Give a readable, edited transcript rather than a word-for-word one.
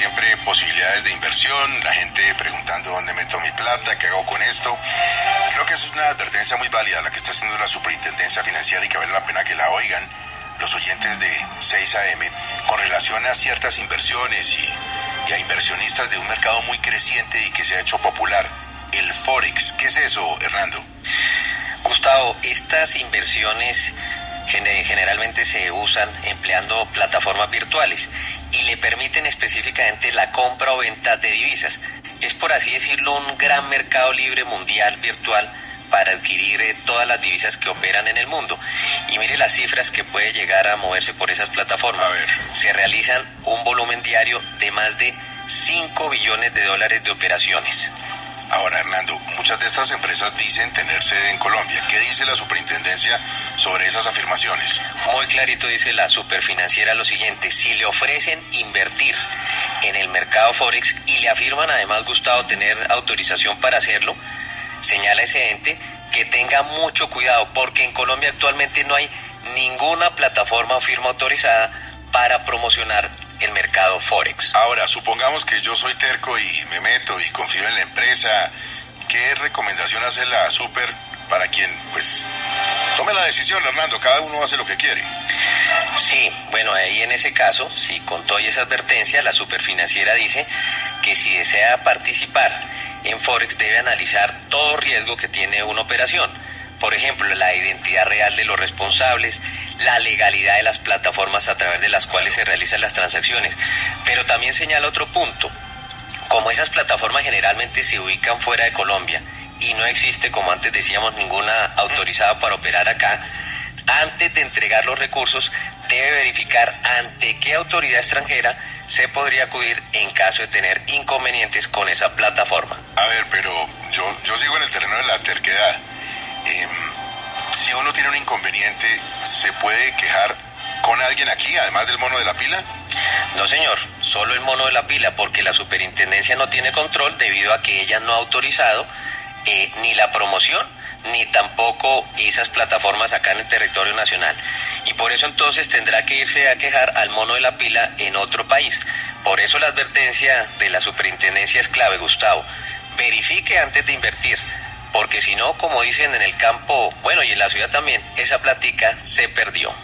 siempre posibilidades de inversión, la gente preguntando dónde meto mi plata, qué hago con esto. Creo que eso es una advertencia muy válida la que está haciendo la Superintendencia Financiera y que vale la pena que la oigan los oyentes de 6 AM con relación a ciertas inversiones y a inversionistas de un mercado muy creciente y que se ha hecho popular, el Forex. ¿Qué es eso, Hernando? Gustavo, estas inversiones generalmente se usan empleando plataformas virtuales y le permiten específicamente la compra o venta de divisas. Es, por así decirlo, un gran mercado libre mundial virtual para adquirir todas las divisas que operan en el mundo. Y mire las cifras que puede llegar a moverse por esas plataformas. Se realizan un volumen diario de más de 5 billones de dólares de operaciones. Ahora, Hernando, muchas de estas empresas dicen tener sede en Colombia. ¿Qué dice la Superintendencia sobre esas afirmaciones? Muy clarito dice la Superfinanciera lo siguiente: si le ofrecen invertir en el mercado Forex y le afirman además, Gustavo, tener autorización para hacerlo, señala ese ente que tenga mucho cuidado, porque en Colombia actualmente no hay ninguna plataforma o firma autorizada para promocionar el mercado Forex. Ahora, supongamos que yo soy terco y me meto y confío en la empresa. ¿Qué recomendación hace la Super para quien, pues, tome la decisión, Hernando? Cada uno hace lo que quiere. Sí, bueno, ahí en ese caso, si con toda esa advertencia, la Superfinanciera dice que si desea participar en Forex debe analizar todo riesgo que tiene una operación. Por ejemplo, la identidad real de los responsables, la legalidad de las plataformas a través de las cuales se realizan las transacciones. Pero también señala otro punto: como esas plataformas generalmente se ubican fuera de Colombia y no existe, como antes decíamos, ninguna autorizada para operar acá, antes de entregar los recursos debe verificar ante qué autoridad extranjera se podría acudir en caso de tener inconvenientes con esa plataforma. A ver, pero yo sigo en el terreno de la terquedad. Si uno tiene un inconveniente, ¿se puede quejar con alguien aquí, además del mono de la pila? No, señor, solo el mono de la pila, porque la Superintendencia no tiene control debido a que ella no ha autorizado ni la promoción, ni tampoco esas plataformas acá en el territorio nacional. Y por eso entonces tendrá que irse a quejar al mono de la pila en otro país. Por eso la advertencia de la Superintendencia es clave, Gustavo. Verifique antes de invertir, porque si no, como dicen en el campo, bueno, y en la ciudad también, esa platica se perdió.